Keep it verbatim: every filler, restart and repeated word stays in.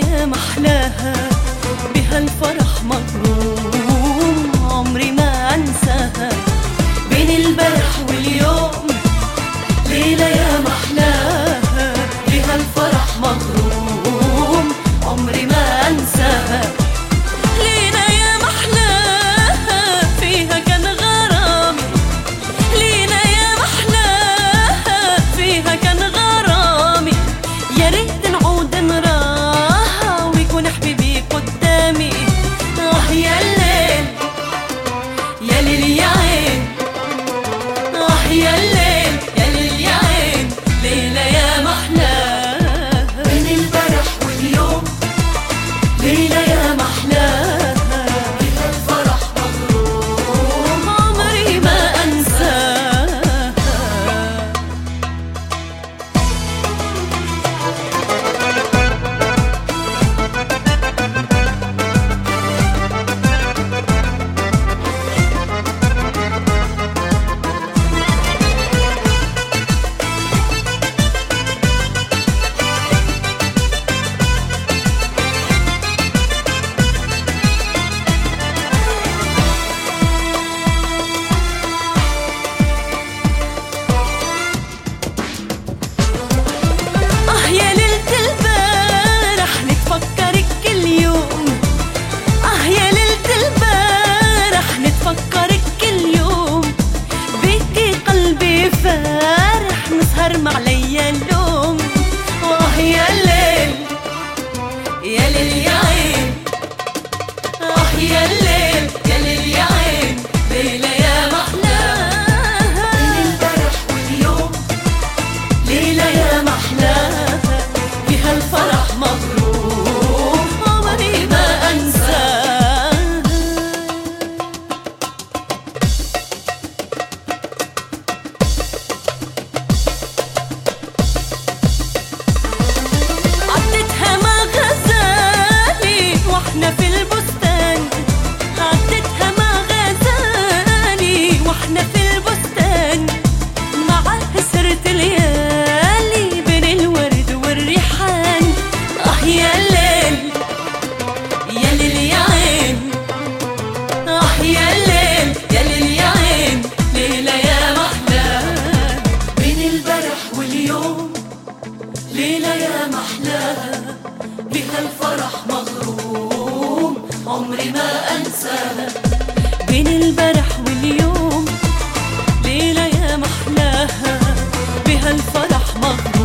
يا محلاها بها الفرح مغروم، عمري ما انساها. بين البارح واليوم ليلة يا محلاها بها الفرح مغروم، عمري ما انساها. ليلة يا محلاها فيها كان غرامي، ليلة يا محلاها فيها كان غرامي. يا ريت نعود نراها ويكون حبيبي قدامي. آه يا الليل يا ليل يا عين، آه يا الليل يا ليل يا عين، ليلة يا محلاها بين البارح واليوم ليلة يا محلاها بها الفرح مغروم، عمري ما أنساها. مع ليا اللوم. آه يا الليل يا ليل يا عين، آه يا الليل يا ليل يا عين، ليلة يا محلاها بين البارح واليوم ليلة يا محلاها بها الفرح مغروم، عمري ما أنساها. واحنا في البستان عدتها مع غزالي، واحنا في البستان مع سرت الليالي بين الورد والريحان. اه يا الليل يا ليل يا عين، اه يا الليل يا ليل يا عين، ليلة يا محلاها بين البارح واليوم ليلة يا محلاها بها الفرح مغروم، عمري ما أنساها. بين البارح واليوم ليلة يا محلاها بها الفرح مغروم.